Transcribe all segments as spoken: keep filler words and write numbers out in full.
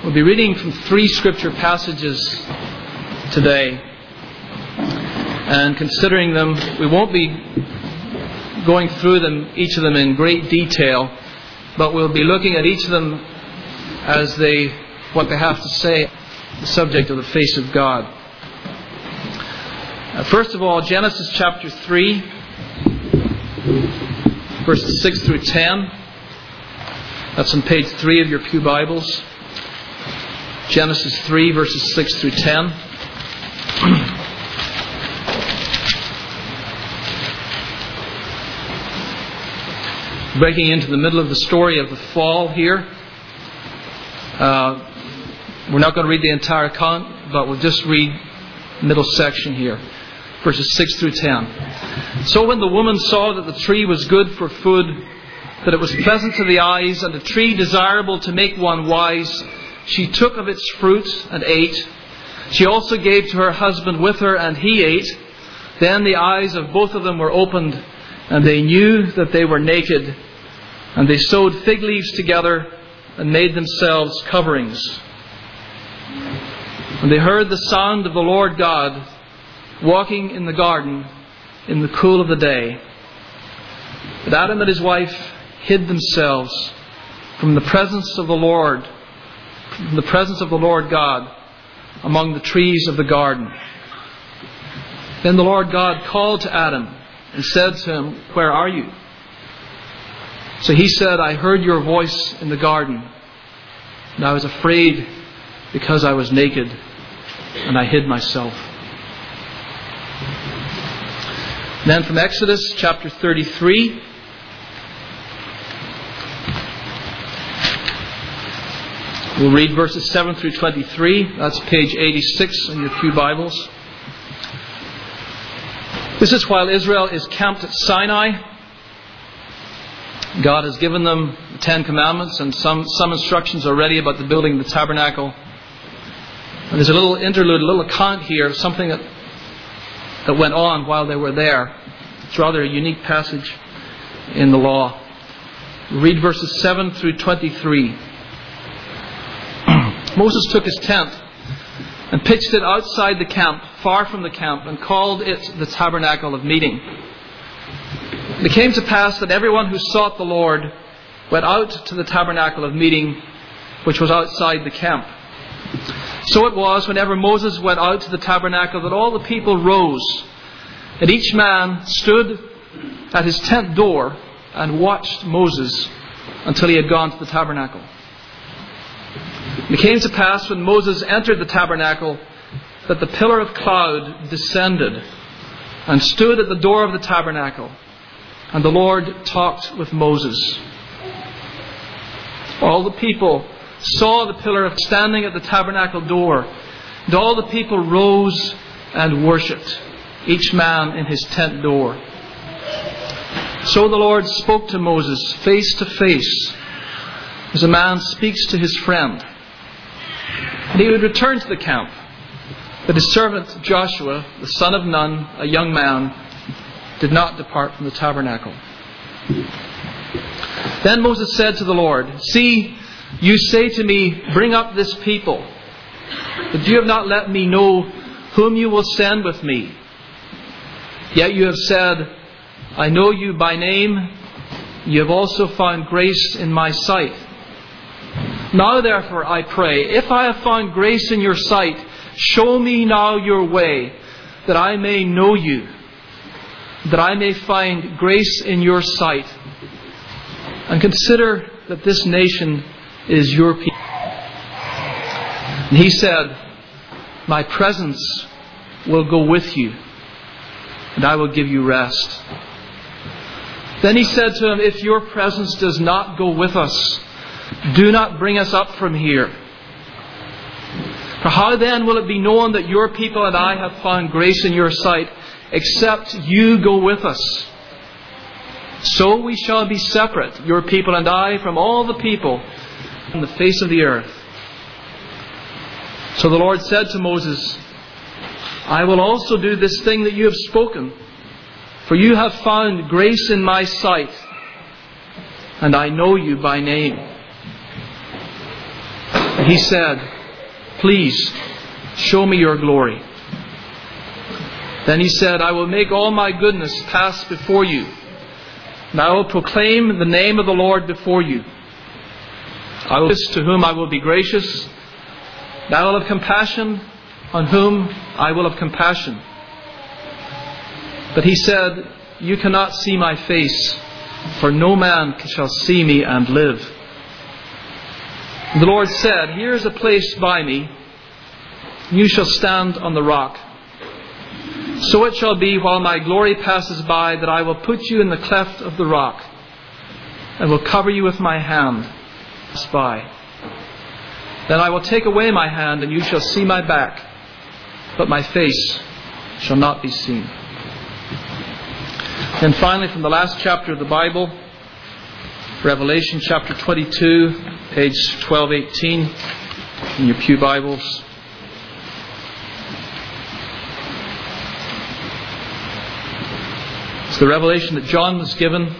We'll be reading from three scripture passages today and considering them. We won't be going through them, each of them in great detail, but we'll be looking at each of them as they, what they have to say, the subject of the face of God. Uh, first of all, Genesis chapter three, verses six through ten. That's on page three of your pew Bibles. Genesis three, verses six through ten. Breaking into the middle of the story of the fall here. Uh, we're not going to read the entire account, but we'll just read the middle section here. Verses six through ten. So when the woman saw that the tree was good for food, that it was pleasant to the eyes, and a tree desirable to make one wise, she took of its fruit and ate. She also gave to her husband with her, and he ate. Then the eyes of both of them were opened, and they knew that they were naked. And they sewed fig leaves together and made themselves coverings. And they heard the sound of the Lord God walking in the garden in the cool of the day. But Adam and his wife hid themselves from the presence of the Lord, from the presence of the Lord God, among the trees of the garden. Then the Lord God called to Adam and said to him, "Where are you?" So he said, "I heard your voice in the garden, and I was afraid because I was naked, and I hid myself." Then from Exodus chapter thirty-three, we'll read verses seven through twenty-three. That's page eighty-six in your pew Bibles. This is while Israel is camped at Sinai. God has given them the Ten Commandments, and some, some instructions already about the building of the tabernacle. And there's a little interlude, a little account here of something that, that went on while they were there. It's rather a unique passage in the law. Read verses seven through twenty-three. Moses took his tent and pitched it outside the camp, far from the camp, and called it the tabernacle of meeting. And it came to pass that everyone who sought the Lord went out to the tabernacle of meeting, which was outside the camp. So it was, whenever Moses went out to the tabernacle, that all the people rose, and each man stood at his tent door and watched Moses until he had gone to the tabernacle. And it came to pass, when Moses entered the tabernacle, that the pillar of cloud descended and stood at the door of the tabernacle, and the Lord talked with Moses. All the people saw the pillar of standing at the tabernacle door, and all the people rose and worshipped, each man in his tent door. So the Lord spoke to Moses face to face, as a man speaks to his friend. And he would return to the camp. But his servant Joshua, the son of Nun, a young man, did not depart from the tabernacle. Then Moses said to the Lord, "See, you say to me, 'Bring up this people.' But you have not let me know whom you will send with me. Yet you have said, 'I know you by name. You have also found grace in my sight.' Now therefore I pray, if I have found grace in your sight, show me now your way, that I may know you, that I may find grace in your sight. And consider that this nation is your people." And he said, "My presence will go with you, and I will give you rest." Then he said to him, "If your presence does not go with us, do not bring us up from here. For how then will it be known that your people and I have found grace in your sight, except you go with us? So we shall be separate, your people and I, from all the people on the face of the earth." So the Lord said to Moses, "I will also do this thing that you have spoken, for you have found grace in my sight, and I know you by name." he said, "Please, show me your glory." Then he said, "I will make all my goodness pass before you, and I will proclaim the name of the Lord before you. I will to whom I will be gracious, and I will have compassion on whom I will have compassion." But he said, "You cannot see my face, for no man shall see me and live." The Lord said, "Here is a place by me. You shall stand on the rock. So it shall be while my glory passes by that I will put you in the cleft of the rock and will cover you with my hand. By. Then I will take away my hand and you shall see my back, but my face shall not be seen." And finally, from the last chapter of the Bible, Revelation chapter twenty-two, page twelve eighteen in your pew Bibles. It's the revelation that John was given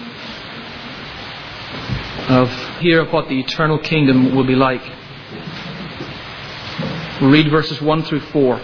of here of what the eternal kingdom will be like. We'll read verses one through four.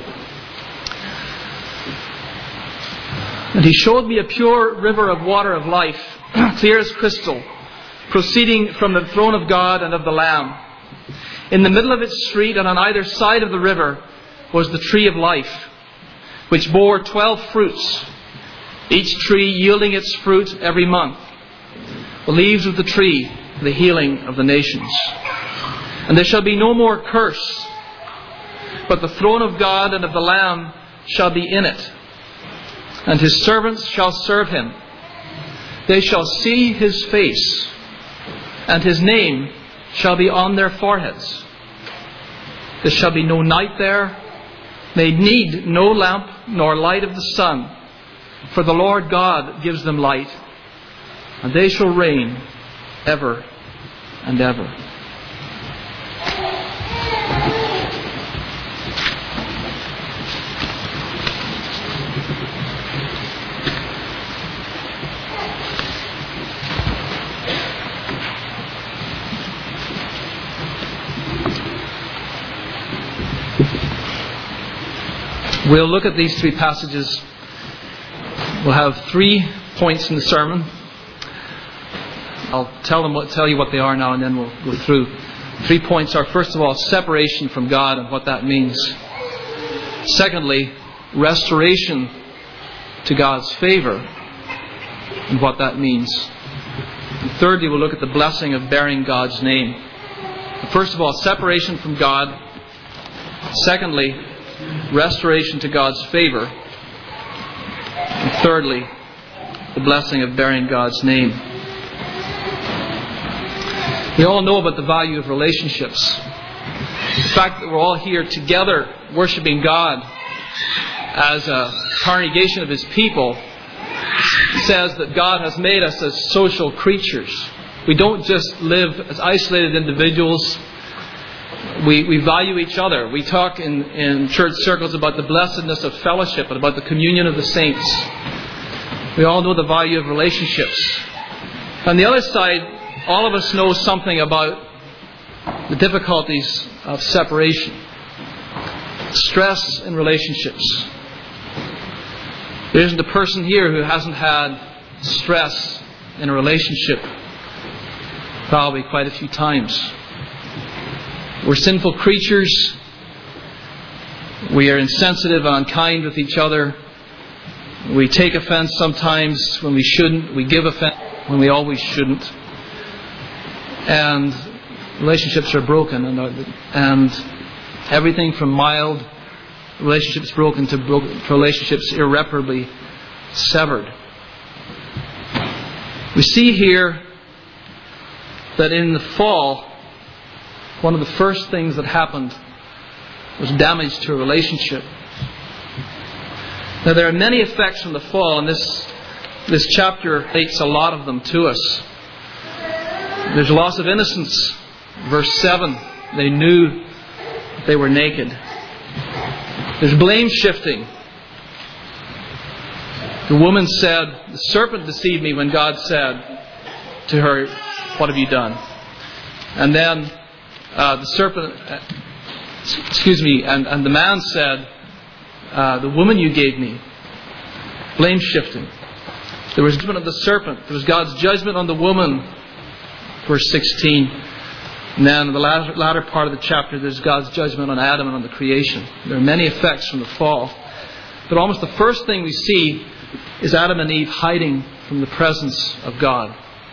"And he showed me a pure river of water of life, clear as crystal, proceeding from the throne of God and of the Lamb. In the middle of its street and on either side of the river was the tree of life, which bore twelve fruits, each tree yielding its fruit every month. The leaves of the tree, the healing of the nations. And there shall be no more curse, but the throne of God and of the Lamb shall be in it, and his servants shall serve him. They shall see his face, and his name shall be on their foreheads. There shall be no night there. They need no lamp nor light of the sun, for the Lord God gives them light, and they shall reign ever and ever." We'll look at these three passages. We'll have three points in the sermon. I'll tell them what, tell you what they are now, and then we'll go through. Three points are, first of all, separation from God and what that means. Secondly, restoration to God's favor and what that means. And thirdly, we'll look at the blessing of bearing God's name. First of all, separation from God. Secondly, restoration to God's favor. And thirdly, the blessing of bearing God's name. We all know about the value of relationships. The fact that we're all here together worshiping God as a congregation of His people says that God has made us as social creatures. We don't just live as isolated individuals. We, we value each other. We talk in, in church circles about the blessedness of fellowship and about the communion of the saints. We all know the value of relationships. On the other side, all of us know something about the difficulties of separation. Stress in relationships. There isn't a person here who hasn't had stress in a relationship probably quite a few times. We're sinful creatures. We are insensitive and unkind with each other. We take offense sometimes when we shouldn't. We give offense when we always shouldn't. And relationships are broken, and, and everything from mild relationships broken to broken, relationships irreparably severed. We see here that in the fall, one of the first things that happened was damage to a relationship. Now, there are many effects from the fall, and this this chapter relates a lot of them to us. There's loss of innocence. Verse seven, they knew they were naked. There's blame shifting. The woman said, "The serpent deceived me," when God said to her, "What have you done?" And then uh, the serpent, uh, excuse me, and, and the man said, uh, the woman you gave me, blame shifting. There was judgment of the serpent. There was God's judgment on the woman, verse sixteen. And then in the latter, latter part of the chapter, there's God's judgment on Adam and on the creation. There are many effects from the fall. But almost the first thing we see is Adam and Eve hiding from the presence of God.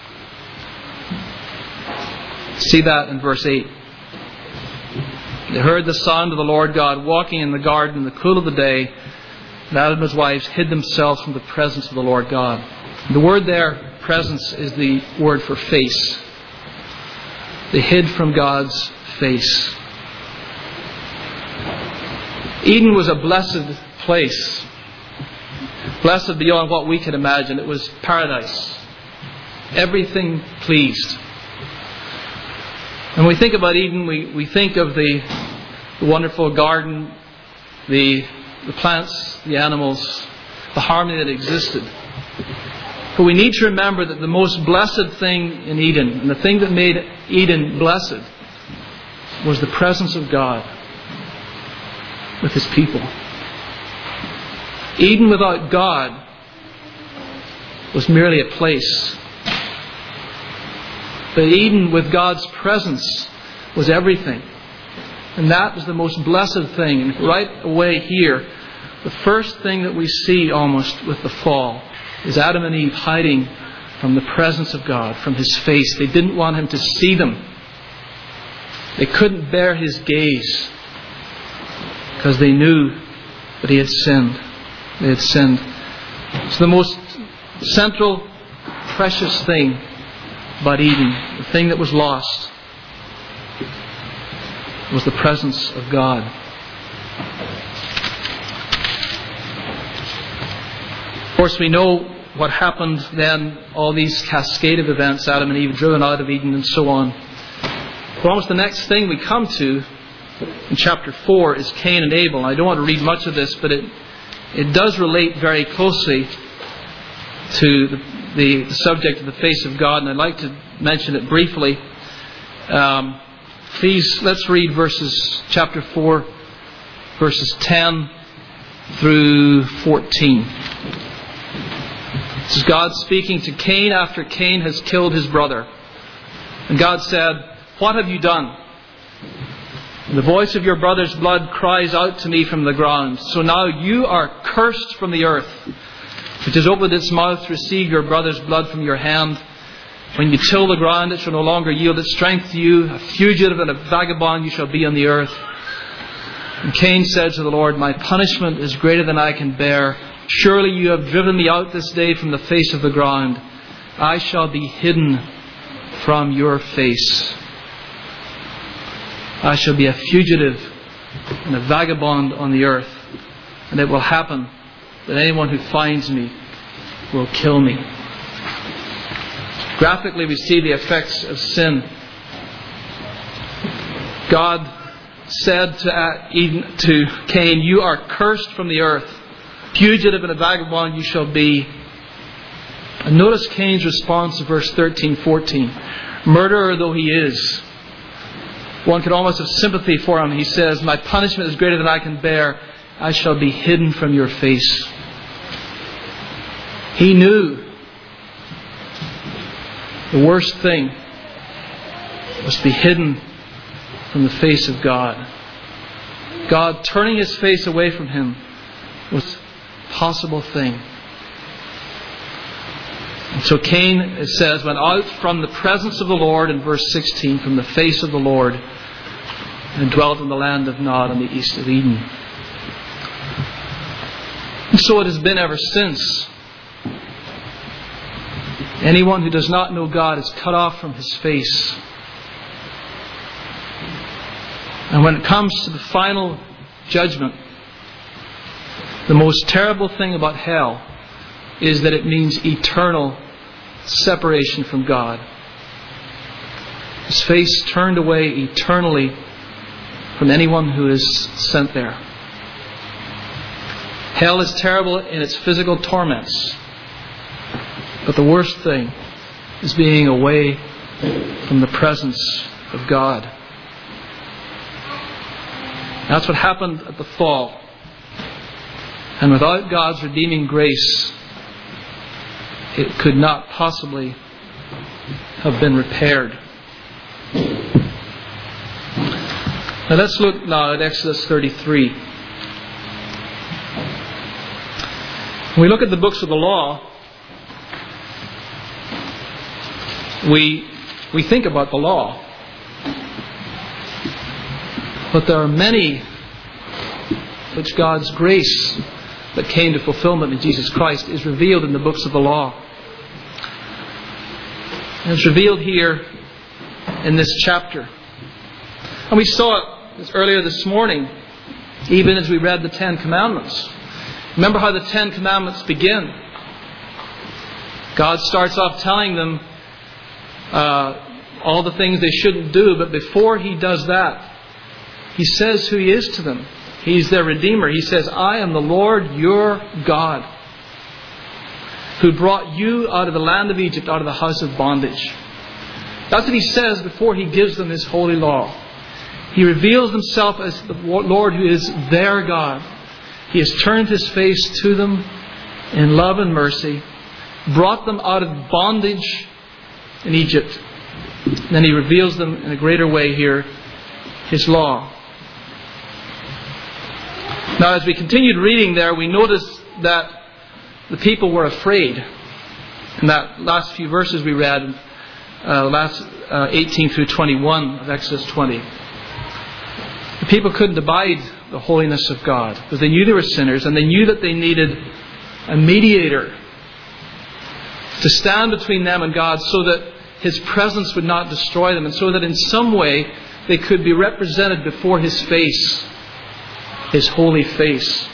See that in verse eight. They heard the sound of the Lord God walking in the garden in the cool of the day, and Adam and his wives hid themselves from the presence of the Lord God. The word there, presence, is the word for face. They hid from God's face. Eden was a blessed place. Blessed beyond what we could imagine. It was paradise. Everything pleased. When we think about Eden, we, we think of the, the wonderful garden, the, the plants, the animals, the harmony that existed. But we need to remember that the most blessed thing in Eden, and the thing that made Eden blessed, was the presence of God with His people. Eden without God was merely a place. But Eden with God's presence was everything. And that was the most blessed thing. And right away here, the first thing that we see almost with the fall is Adam and Eve hiding from the presence of God, from His face. They didn't want Him to see them. They couldn't bear His gaze because they knew that He had sinned. They had sinned. So the most central, precious thing about Eden, the thing that was lost, was the presence of God. Of course, we know what happened then, all these cascade of events, Adam and Eve driven out of Eden and so on. But almost the next thing we come to in chapter four is Cain and Abel. I don't want to read much of this, but it it does relate very closely to the, the, the subject of the face of God, and I'd like to mention it briefly. Um, please, let's read verses chapter four, verses ten through fourteen. This is God speaking to Cain after Cain has killed his brother. And God said, "What have you done? And the voice of your brother's blood cries out to me from the ground. So now you are cursed from the earth, which has opened its mouth to receive your brother's blood from your hand. When you till the ground, it shall no longer yield its strength to you. A fugitive and a vagabond you shall be on the earth." And Cain said to the Lord, "My punishment is greater than I can bear. Surely you have driven me out this day from the face of the ground. I shall be hidden from your face. I shall be a fugitive and a vagabond on the earth. And it will happen that anyone who finds me will kill me." Graphically, we see the effects of sin. God said to Eden, to Cain, "You are cursed from the earth. Fugitive and a vagabond you shall be." And notice Cain's response to verse thirteen, fourteen. Murderer though he is, one could almost have sympathy for him. He says, "My punishment is greater than I can bear. I shall be hidden from your face." He knew the worst thing was to be hidden from the face of God. God turning His face away from him was a possible thing. And so Cain, it says, went out from the presence of the Lord, in verse sixteen, from the face of the Lord, and dwelt in the land of Nod on the east of Eden. And so it has been ever since. Anyone who does not know God is cut off from His face. And when it comes to the final judgment, the most terrible thing about hell is that it means eternal separation from God. His face turned away eternally from anyone who is sent there. Hell is terrible in its physical torments, but the worst thing is being away from the presence of God. That's what happened at the fall. And without God's redeeming grace, it could not possibly have been repaired. Now let's look now at Exodus thirty-three. When we look at the books of the law, we we think about the law. But there are many which God's grace that came to fulfillment in Jesus Christ is revealed in the books of the law. And it's revealed here in this chapter. And we saw it earlier this morning, even as we read the Ten Commandments. Remember how the Ten Commandments begin. God starts off telling them uh, all the things they shouldn't do, but before He does that, He says who He is to them. He's their Redeemer. He says, I am the Lord your God, who brought you out of the land of Egypt, out of the house of bondage. That's what He says before He gives them His holy law. He reveals Himself as the Lord who is their God. He has turned His face to them in love and mercy, brought them out of bondage in Egypt. And then He reveals them in a greater way here, His law. Now, as we continued reading there, we noticed that the people were afraid. In that last few verses we read, uh, last uh, eighteen through twenty-one of Exodus twenty. The people couldn't abide the holiness of God because they knew they were sinners, and they knew that they needed a mediator to stand between them and God so that His presence would not destroy them, and so that in some way they could be represented before His face, His holy face.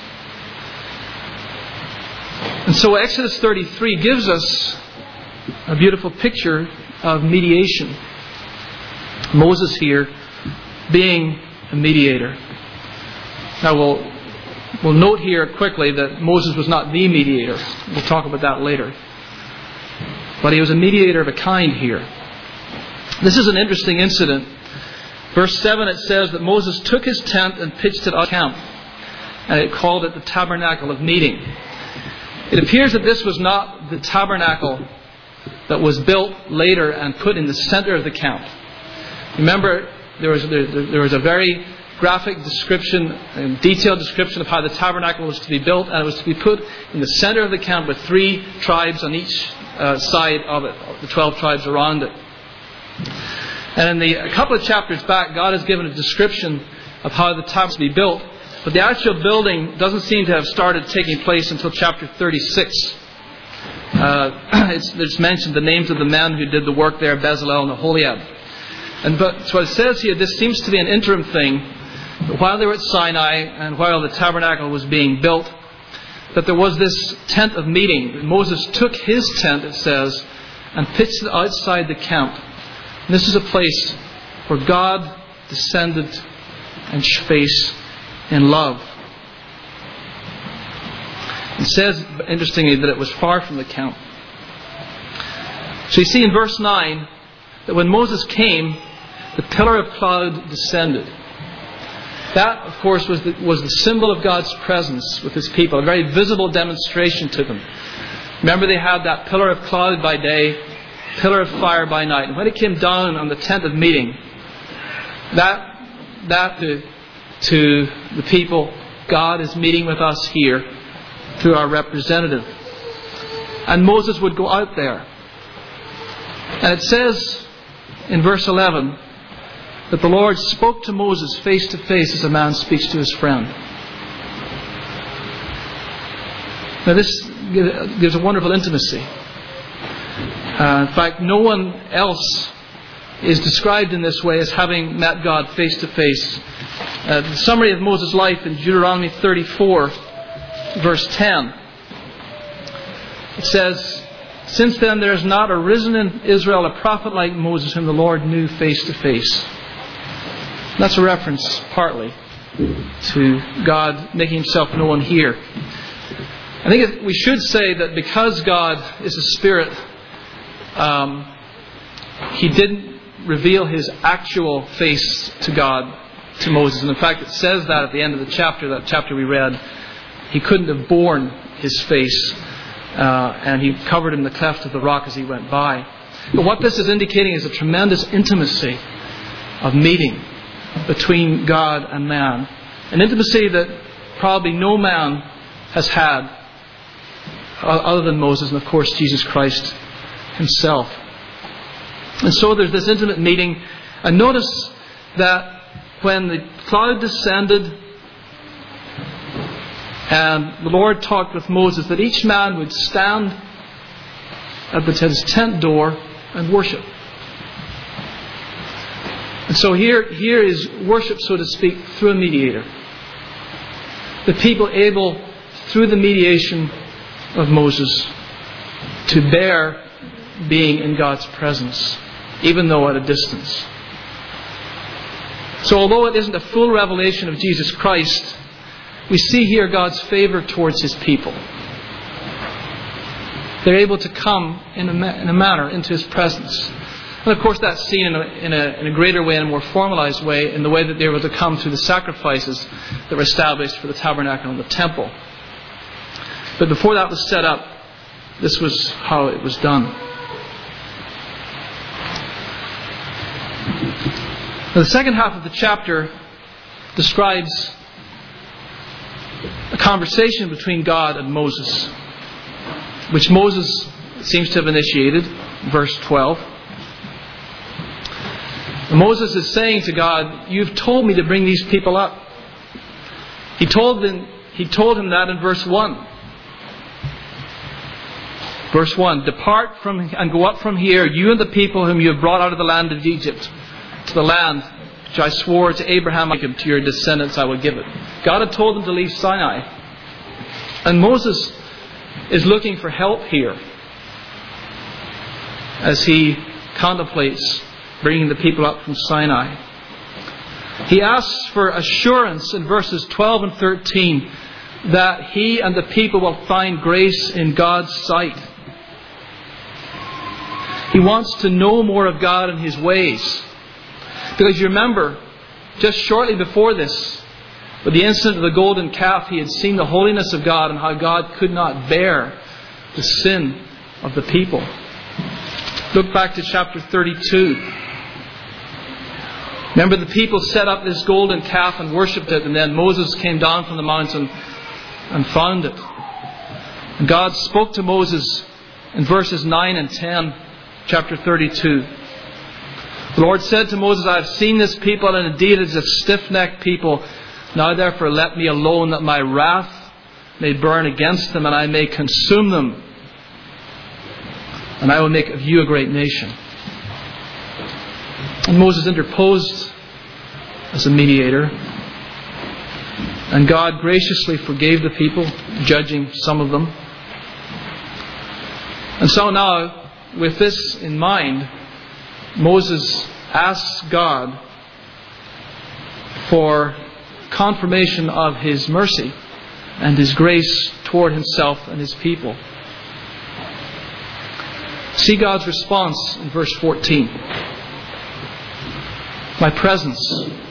And so Exodus thirty-three gives us a beautiful picture of mediation. Moses here being a mediator. Now we'll, we'll note here quickly that Moses was not the mediator. We'll talk about that later. But he was a mediator of a kind here. This is an interesting incident. Verse seven, it says that Moses took his tent and pitched it out camp, and it called it the tabernacle of meeting. It appears that this was not the tabernacle that was built later and put in the center of the camp. Remember, there was, there, there was a very graphic description and detailed description of how the tabernacle was to be built, and it was to be put in the center of the camp with three tribes on each uh, side of it, the twelve tribes around it. And in the, a couple of chapters back, God has given a description of how the tabernacle was to be built, but the actual building doesn't seem to have started taking place until chapter thirty-six. Uh, it's, it's mentioned the names of the men who did the work there, Bezalel and Aholiab. And but so it says here, this seems to be an interim thing. While they were at Sinai and while the tabernacle was being built, that there was this tent of meeting. Moses took his tent, it says, and pitched it outside the camp. And this is a place where God descended and face in love. It says, interestingly, that it was far from the camp. So you see in verse nine that when Moses came, the pillar of cloud descended. That, of course, was the, was the symbol of God's presence with His people, a very visible demonstration to them. Remember, they had that pillar of cloud by day, pillar of fire by night. And when it came down on the tent of meeting, that, that to, to the people, God is meeting with us here through our representative. And Moses would go out there. And it says in verse eleven that the Lord spoke to Moses face to face as a man speaks to his friend. Now this gives a wonderful intimacy. Uh, in fact, no one else is described in this way as having met God face to face. Uh, the summary of Moses' life in Deuteronomy thirty-four, verse ten. It says, "Since then there has not arisen in Israel a prophet like Moses, whom the Lord knew face to face." That's a reference partly to God making Himself known here. I think we should say that because God is a spirit, um, He didn't reveal His actual face to God to Moses. And in fact, it says that at the end of the chapter, that chapter we read, he couldn't have borne his face, uh, and he covered in the cleft of the rock as he went by. But what this is indicating is a tremendous intimacy of meeting between God and man. An intimacy that probably no man has had other than Moses and, of course, Jesus Christ himself. And so there's this intimate meeting. And notice that when the cloud descended and the Lord talked with Moses, that each man would stand at his tent door and worship. And so here, here is worship, so to speak, through a mediator. The people able, through the mediation of Moses, to bear being in God's presence, even though at a distance. So although it isn't a full revelation of Jesus Christ, we see here God's favor towards His people. They're able to come in a, ma- in a manner into His presence. And of course that's seen in a, in, a, in a greater way, in a more formalized way, in the way that they were able to come through the sacrifices that were established for the tabernacle and the temple. But before that was set up, this was how it was done. Now, the second half of the chapter describes a conversation between God and Moses, which Moses seems to have initiated, verse twelve. And Moses is saying to God, "You've told me to bring these people up." He told them, he told him that in verse one. Verse one, "Depart from and go up from here, you and the people whom you have brought out of the land of Egypt, to the land which I swore to Abraham, to your descendants I will give it." God had told them to leave Sinai. And Moses is looking for help here as he contemplates bringing the people up from Sinai. He asks for assurance in verses twelve and thirteen that he and the people will find grace in God's sight. He wants to know more of God and His ways. Because you remember, just shortly before this, with the incident of the golden calf, he had seen the holiness of God and how God could not bear the sin of the people. Look back to chapter thirty-two. Remember, the people set up this golden calf and worshipped it, and then Moses came down from the mountain and found it. And God spoke to Moses in verses nine and ten, chapter thirty-two. The Lord said to Moses, "I have seen this people, and indeed it is a stiff-necked people. Now therefore let me alone, that my wrath may burn against them, and I may consume them. And I will make of you a great nation." And Moses interposed as a mediator. And God graciously forgave the people, judging some of them. And so now, with this in mind, Moses asks God for confirmation of His mercy and His grace toward himself and His people. See God's response in verse fourteen. "My presence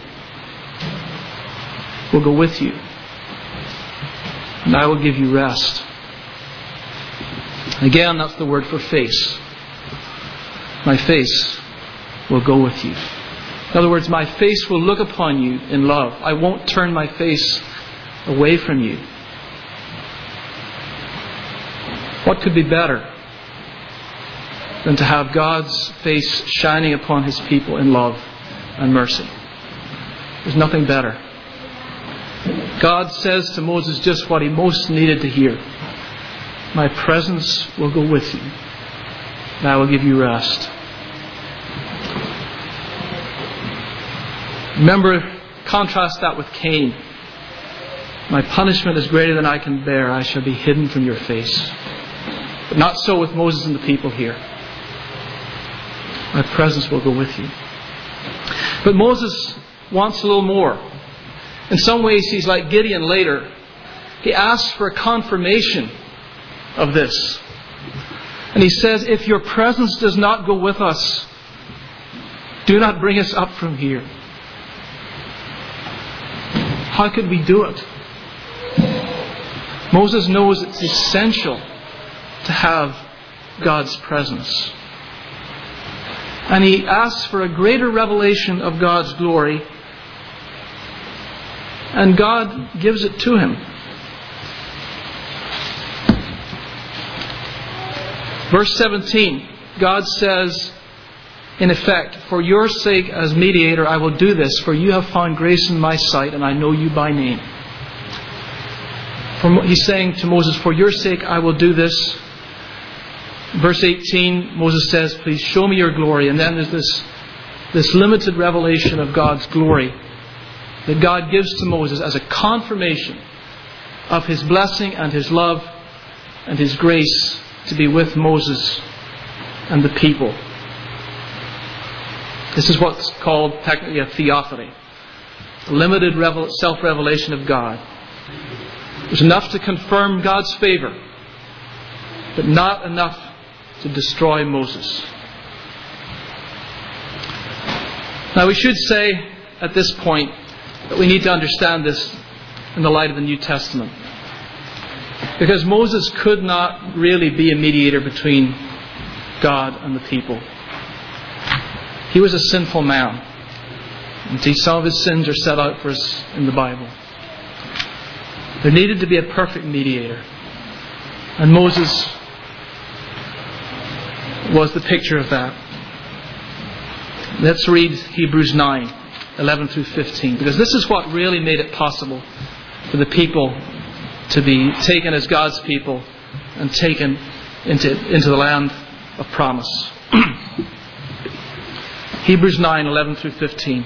will go with you, and I will give you rest." Again, that's the word for face. My face will go with you. In other words, my face will look upon you in love. I won't turn my face away from you. What could be better than to have God's face shining upon His people in love and mercy? There's nothing better. God says to Moses just what he most needed to hear. "My presence will go with you, and I will give you rest." Remember, contrast that with Cain. "My punishment is greater than I can bear. I shall be hidden from your face." But not so with Moses and the people here. "My presence will go with you." But Moses wants a little more. In some ways, he's like Gideon later. He asks for a confirmation of this. And he says, "If your presence does not go with us, do not bring us up from here." How could we do it? Moses knows it's essential to have God's presence. And he asks for a greater revelation of God's glory, and God gives it to him. Verse seventeen, God says, in effect, "For your sake as mediator I will do this, for you have found grace in my sight, and I know you by name." For, he's saying to Moses, "For your sake I will do this." Verse eighteen, Moses says, "Please show me your glory." And then there's this, this limited revelation of God's glory that God gives to Moses as a confirmation of His blessing and His love and His grace to be with Moses and the people. This is what's called technically a theophany, a limited revel- self-revelation of God. It was enough to confirm God's favor, but not enough to destroy Moses. Now we should say at this point that we need to understand this in the light of the New Testament. Because Moses could not really be a mediator between God and the people. He was a sinful man. Indeed, some of his sins are set out for us in the Bible. There needed to be a perfect mediator. And Moses was the picture of that. Let's read Hebrews nine, eleven through fifteen. Because this is what really made it possible for the people to be taken as God's people and taken into, into the land of promise. Hebrews nine, eleven through fifteen.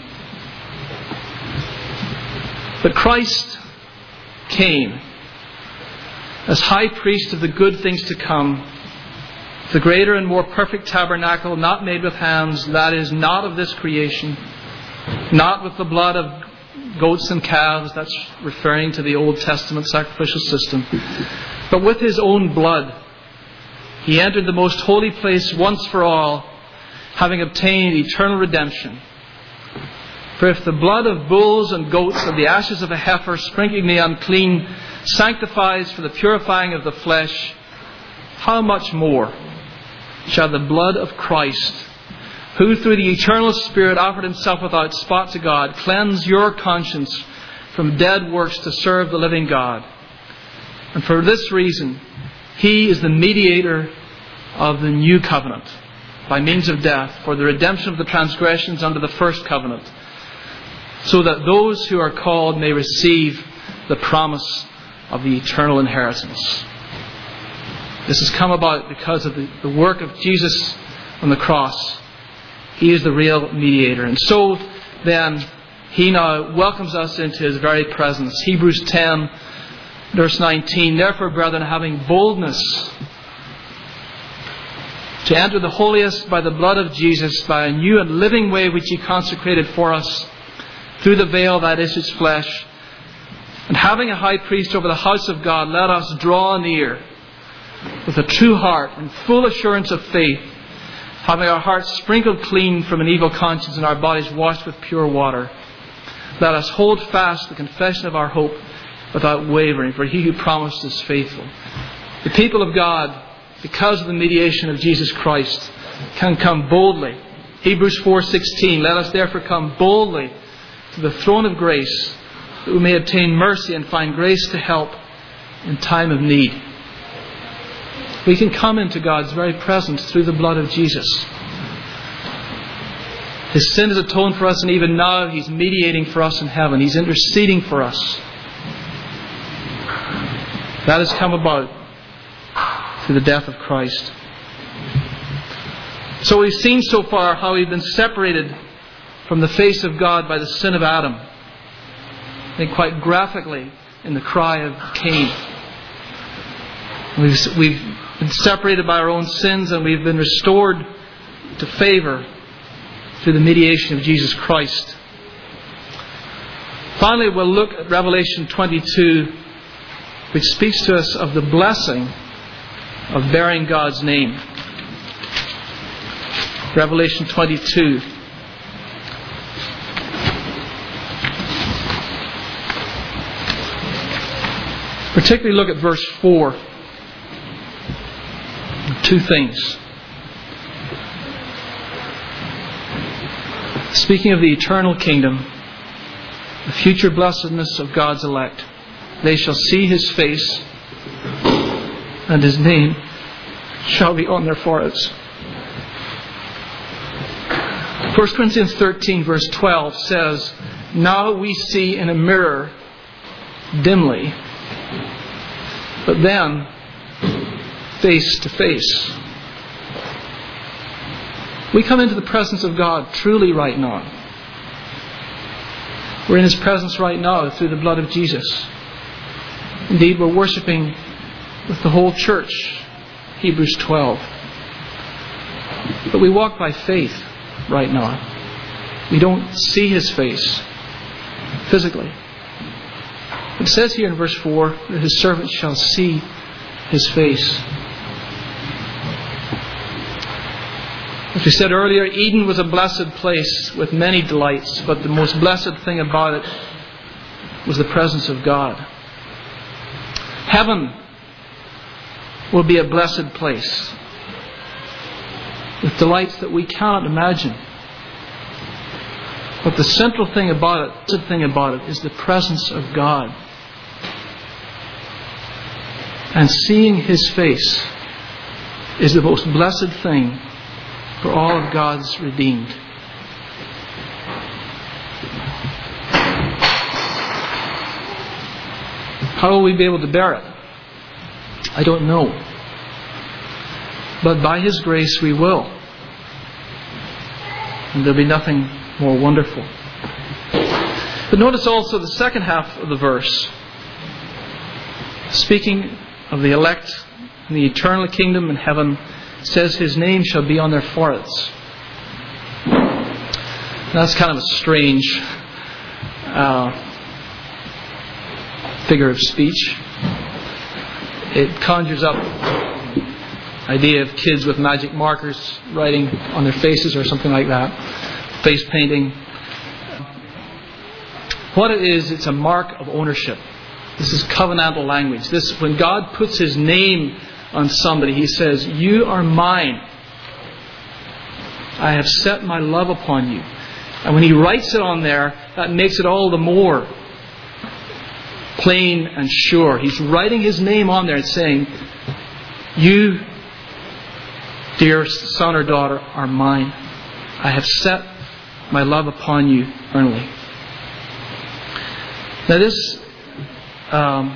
But Christ came as high priest of the good things to come, the greater and more perfect tabernacle, not made with hands, that is, not of this creation, not with the blood of goats and calves, that's referring to the Old Testament sacrificial system, but with His own blood. He entered the most holy place once for all, having obtained eternal redemption. For if the blood of bulls and goats and the ashes of a heifer sprinkling the unclean sanctifies for the purifying of the flesh, how much more shall the blood of Christ, who through the eternal Spirit offered Himself without spot to God, cleanse your conscience from dead works to serve the living God? And for this reason, He is the mediator of the new covenant, by means of death, for the redemption of the transgressions under the first covenant, so that those who are called may receive the promise of the eternal inheritance. This has come about because of the, the work of Jesus on the cross. He is the real mediator. And so then, He now welcomes us into His very presence. Hebrews ten, verse nineteen. Therefore, brethren, having boldness to enter the holiest by the blood of Jesus, by a new and living way which He consecrated for us, through the veil that is His flesh, and having a high priest over the house of God, let us draw near with a true heart and full assurance of faith, having our hearts sprinkled clean from an evil conscience and our bodies washed with pure water. Let us hold fast the confession of our hope without wavering, for He who promised is faithful. The people of God, because of the mediation of Jesus Christ, can come boldly. Hebrews four sixteen. Let us therefore come boldly to the throne of grace, that we may obtain mercy and find grace to help in time of need. We can come into God's very presence through the blood of Jesus. His sin is atoned for us, and even now He's mediating for us in heaven. He's interceding for us. That has come about through the death of Christ. So we've seen so far how we've been separated from the face of God by the sin of Adam. I think quite graphically in the cry of Cain. We've, we've been separated by our own sins, and we've been restored to favor through the mediation of Jesus Christ. Finally, we'll look at Revelation twenty-two, which speaks to us of the blessing of bearing God's name. Revelation twenty-two. Particularly look at verse four. Two things. Speaking of the eternal kingdom, the future blessedness of God's elect, they shall see His face, and His name shall be on their foreheads. First Corinthians thirteen verse twelve says, now we see in a mirror dimly, but then face to face. We come into the presence of God truly right now. We're in His presence right now through the blood of Jesus. Indeed, we're worshipping with the whole church, Hebrews twelve. But we walk by faith right now. We don't see His face physically. It says here in verse four that His servants shall see His face. As we said earlier, Eden was a blessed place with many delights, but the most blessed thing about it was the presence of God. Heaven will be a blessed place with delights that we cannot imagine. But the central thing about it, the thing about it, is the presence of God. And seeing His face is the most blessed thing for all of God's redeemed. How will we be able to bear it? I don't know. But by His grace we will. And there'll be nothing more wonderful. But notice also the second half of the verse. Speaking of the elect and the eternal kingdom in heaven, says His name shall be on their foreheads. That's kind of a strange uh, figure of speech. It conjures up the idea of kids with magic markers writing on their faces or something like that. Face painting. What it is, it's a mark of ownership. This is covenantal language. This, when God puts His name on somebody, He says, you are mine. I have set my love upon you. And when He writes it on there, that makes it all the more plain and sure. He's writing His name on there and saying, you, dear son or daughter, are mine. I have set my love upon you eternally. Now this um,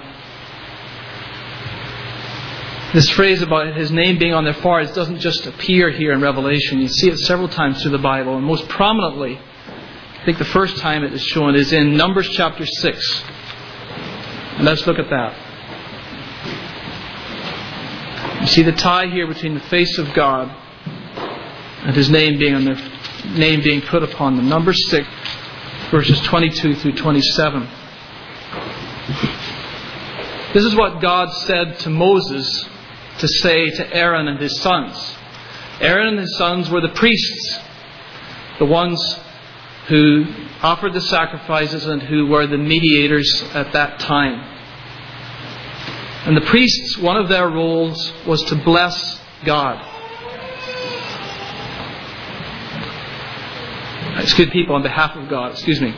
This phrase about His name being on their foreheads doesn't just appear here in Revelation. You see it several times through the Bible. And most prominently, I think the first time it is shown is in Numbers chapter six. And let's look at that. You see the tie here between the face of God and His name being on their name being put upon them. Numbers six, verses twenty-two through twenty-seven. This is what God said to Moses to say to Aaron and his sons. Aaron and his sons were the priests, the ones who offered the sacrifices and who were the mediators at that time. And the priests, one of their roles was to bless God. Excuse people on behalf of God, excuse me.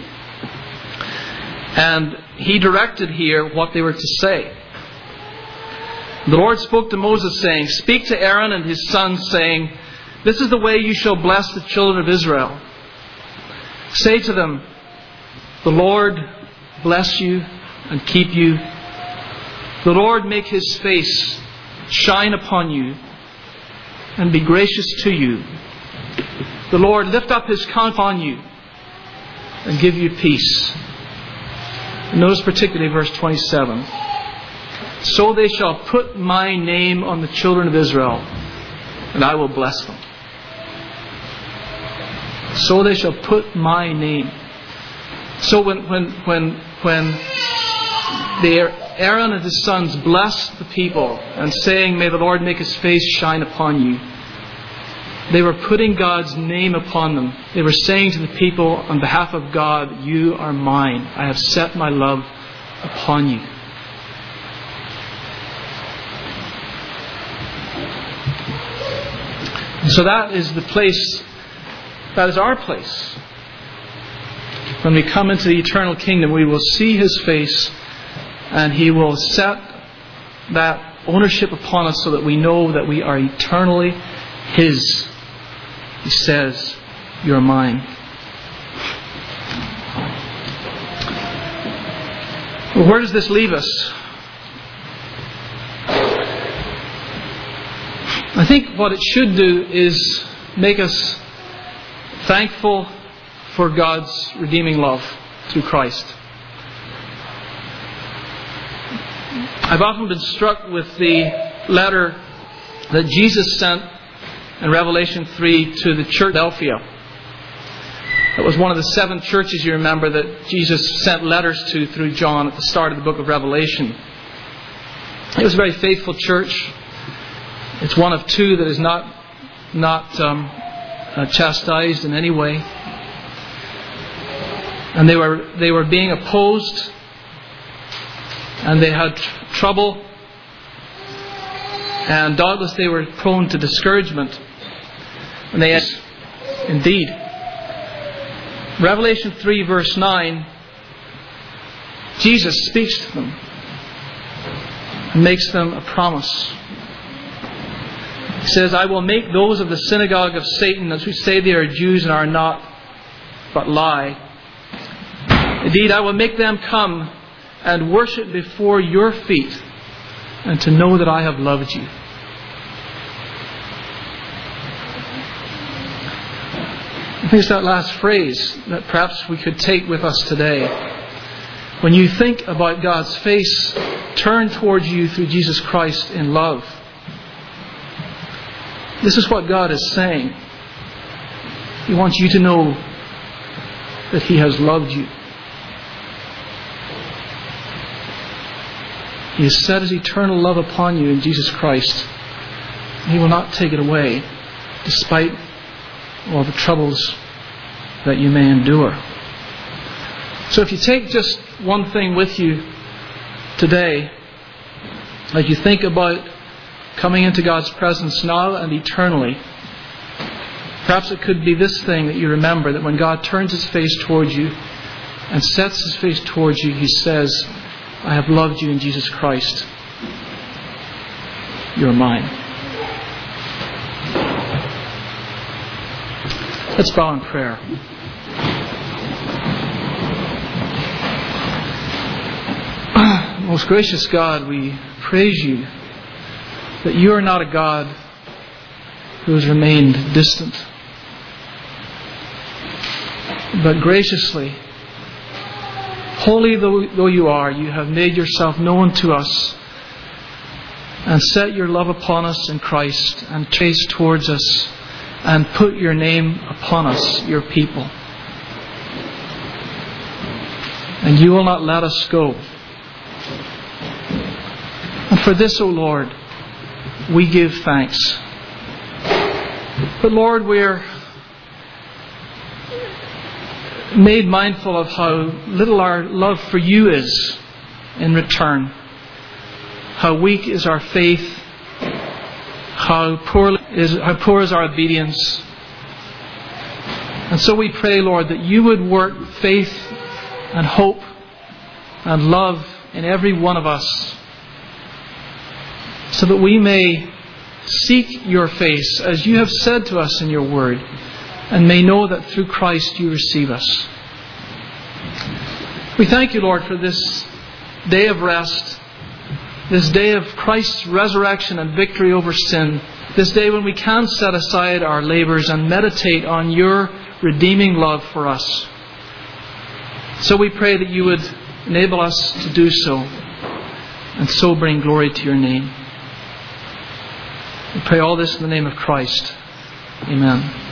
And He directed here what they were to say. The Lord spoke to Moses saying, speak to Aaron and his sons saying, this is the way you shall bless the children of Israel. Say to them, the Lord bless you and keep you. The Lord make His face shine upon you and be gracious to you. The Lord lift up His countenance on you and give you peace. And notice particularly verse twenty-seven. So they shall put my name on the children of Israel, and I will bless them. So they shall put my name. So when when when when the Aaron and his sons blessed the people and saying, may the Lord make His face shine upon you, they were putting God's name upon them. They were saying to the people on behalf of God, you are mine. I have set my love upon you. So that is the place, that is our place. When we come into the eternal kingdom, we will see His face, and He will set that ownership upon us so that we know that we are eternally His. He says, "You're mine." Well, where does this leave us? I think what it should do is make us thankful for God's redeeming love through Christ. I've often been struck with the letter that Jesus sent in Revelation three to the church of Philadelphia. It was one of the seven churches, you remember, that Jesus sent letters to through John at the start of the book of Revelation. It was a very faithful church. It's one of two that is not not um, uh, chastised in any way. And they were they were being opposed, and they had tr- trouble, and doubtless they were prone to discouragement. And they asked, indeed. Revelation three verse nine, Jesus speaks to them and makes them a promise. He says, "I will make those of the synagogue of Satan, as who say they are Jews and are not, but lie. Indeed, I will make them come and worship before your feet, and to know that I have loved you." I think it's that last phrase that perhaps we could take with us today. When you think about God's face turned towards you through Jesus Christ in love, this is what God is saying. He wants you to know that He has loved you. He has set His eternal love upon you in Jesus Christ. And He will not take it away, despite all the troubles that you may endure. So if you take just one thing with you today, as you think about coming into God's presence now and eternally, perhaps it could be this thing that you remember, that when God turns His face towards you and sets His face towards you, He says, "I have loved you in Jesus Christ. You're mine." Let's bow in prayer. Most gracious God, we praise you that you are not a God who has remained distant, but graciously, holy though, though you are, you have made yourself known to us and set your love upon us in Christ and traced towards us and put your name upon us, your people. And you will not let us go. And for this, O Lord, we give thanks. But Lord, we're made mindful of how little our love for you is in return. How weak is our faith. How poor is, how poor is our obedience. And so we pray, Lord, that you would work faith and hope and love in every one of us, so that we may seek your face, as you have said to us in your word, and may know that through Christ you receive us. We thank you, Lord, for this day of rest, this day of Christ's resurrection and victory over sin, this day when we can set aside our labors and meditate on your redeeming love for us. So we pray that you would enable us to do so, and so bring glory to your name. We pray all this in the name of Christ. Amen.